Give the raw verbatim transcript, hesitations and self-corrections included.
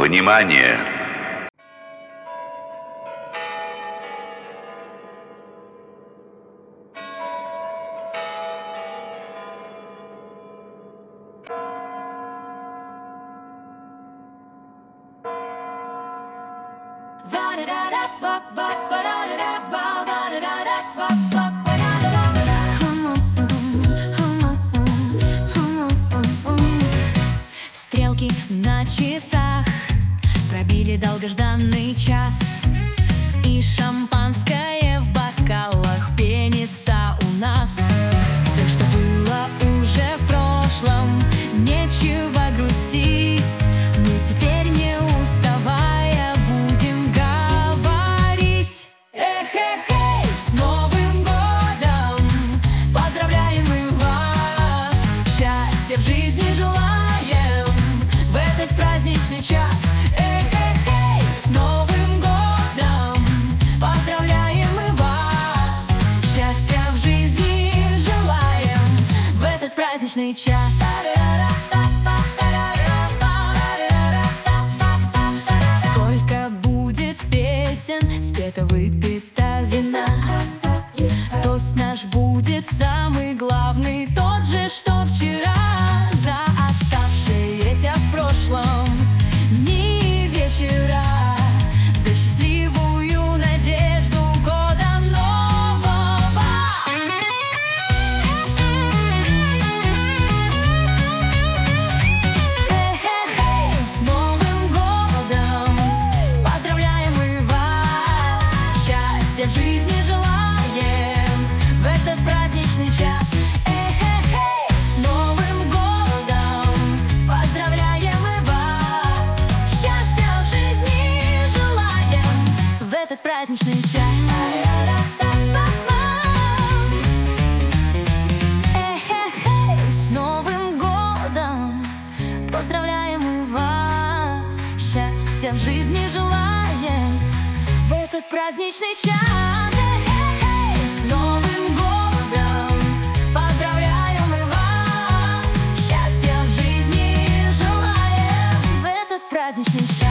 Внимание! Стрелки на часах пробили долгожданный час, и шампанское в бокалах пенится у нас. Все, что было уже в прошлом, нечего грустить. Мы теперь, не уставая, будем говорить: эх-эх-эй, с Новым годом! Поздравляем мы вас! Счастья в жизни желаем в этот праздничный час. Эх-эх-эй, с Новым годом! Поздравляем мы вас! Счастья в жизни желаем в этот праздничный час. Сколько будет песен, спето, выпито вина, тост наш будет самый главный, тот же, что вчера. За оставшееся в прошлом дни и вечера, за счастливую надежду года нового. Эх-эх-эй, с Новым годом! Поздравляем мы вас! Счастья в жизни желаем в этот праздничный час. Эх-эх-эй, с Новым годом! Поздравляем мы вас! Счастья в жизни желаем в этот праздничный час. Эх-эх-эй, с Новым годом! Поздравляем мы вас! Счастья в жизни желаем в этот праздничный час. Эх-эх-эй, с Новым годом! Поздравляем мы вас! Счастья в жизни желаем в этот праздничный час.